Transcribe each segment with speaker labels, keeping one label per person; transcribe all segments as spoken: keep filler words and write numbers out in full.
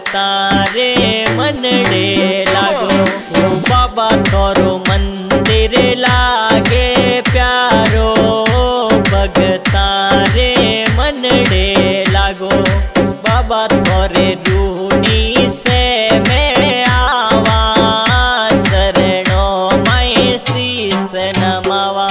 Speaker 1: भगता रे मनडे लागो। ओ बाबा तोरो मंदिर लागे प्यारो, भगता रे मनडे लागो। बाबा तोरे रूनी से मैं आवा, शरणों मैं शीस नमावा।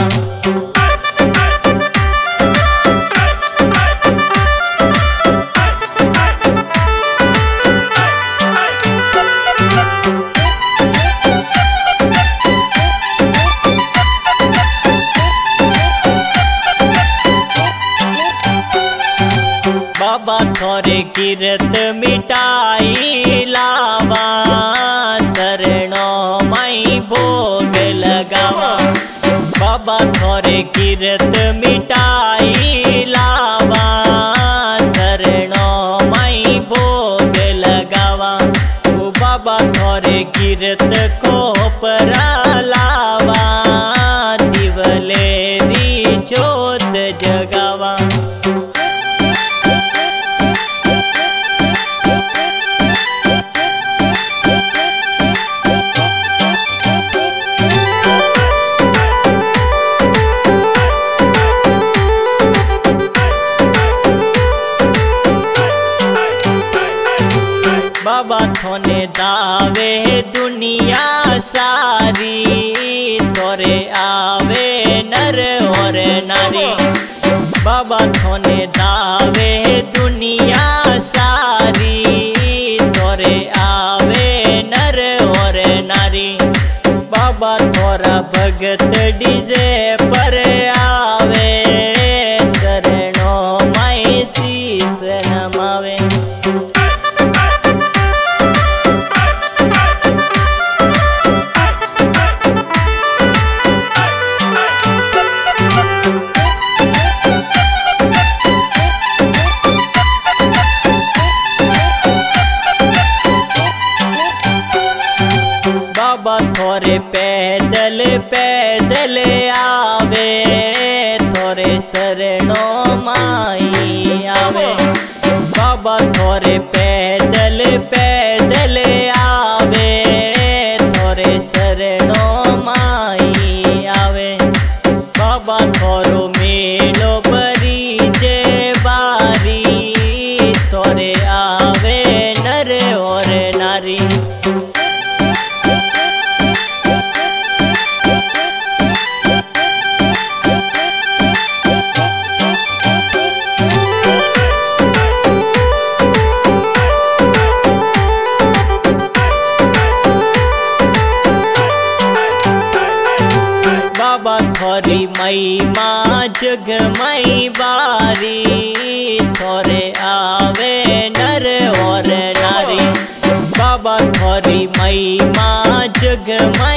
Speaker 1: बाबा थोरे कीरत मिटाई लावा, शरणों मैं भोग लगावा। बाबा थोरे कीरत मिटाई लावा, शरणों मैं भोग लगावा। ओ बाबा थोरे कीरत को परा लावा, दिवलेरी जोत जगावा। बाबा थोने दावे दुनिया सारी, तोरे आवे नर और नारी। बाबा थोने दावे दुनिया सारी, तोरे आवे नर और नारी। बाबा तोरा भगत डीजे पर आवे, शरणों मैं शीस नमावे। बाबा थोरे पैदल पैदल आवे, थोरे शरणों माई आवे। बाबा थोरे पैदल पैदल आवे, थोरे शरणों माई आवे। बाबा थोरो मेलो बरी जे बारी, थोरे आवे नर और नारी। बाबा थोरी महिमा जग मई बारी, थोरे आवे नर और नारी। बाबा थोरी महिमा जग मई